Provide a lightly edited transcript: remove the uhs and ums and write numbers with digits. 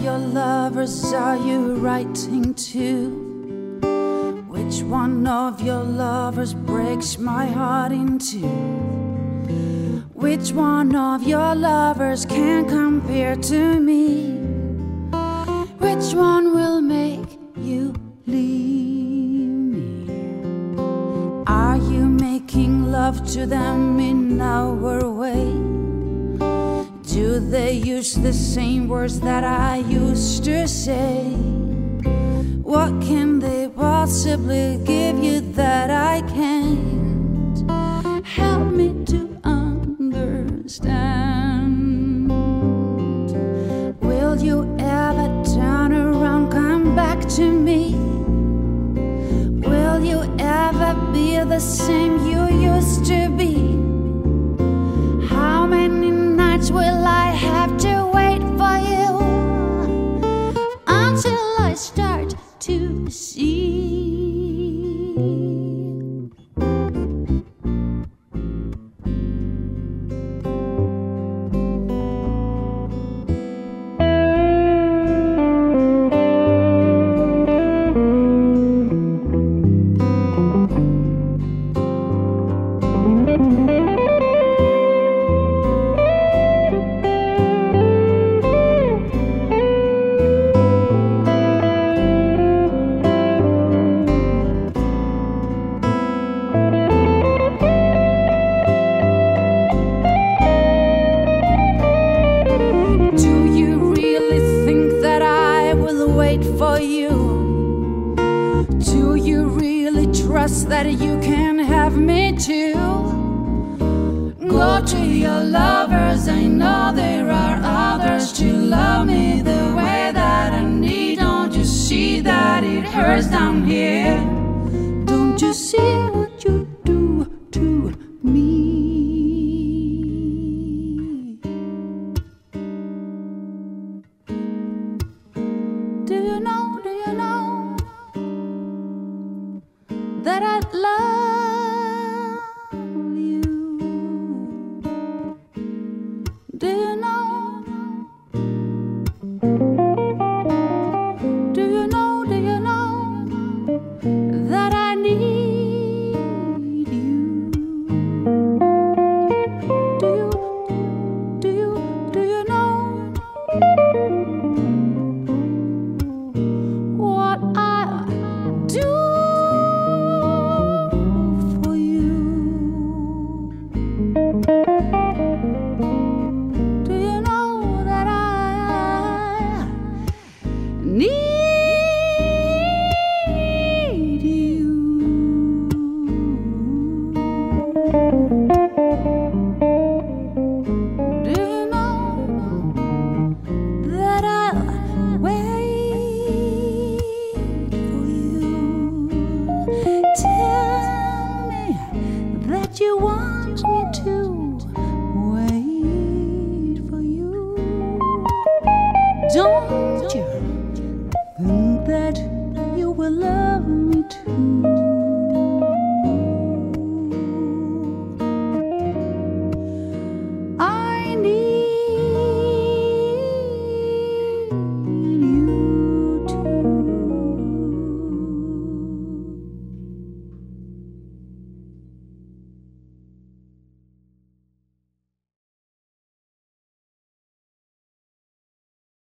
your lovers are you writing to? Which one of your lovers breaks my heart in two? Which one of your lovers can compare to me? Which one will make you leave me? Are you making love to them in our way? Do they use the same words that I used to say? What can they possibly give you that I can't? Help me to understand. Will you ever turn around, come back to me? Will you ever be the same you used to be? How many nights will I have to wait for you until I start to see? For you, do you really trust that you can have me too? Go to your lovers, I know there are others to love me the way that I need. Don't you see that it hurts down here? Don't you see what you do to me? Do you know that I love you? Do you know? Do you know that I need you? Do you know what I do for you? Do you know that I need you? Do you know that I'll wait for you? Tell me that you want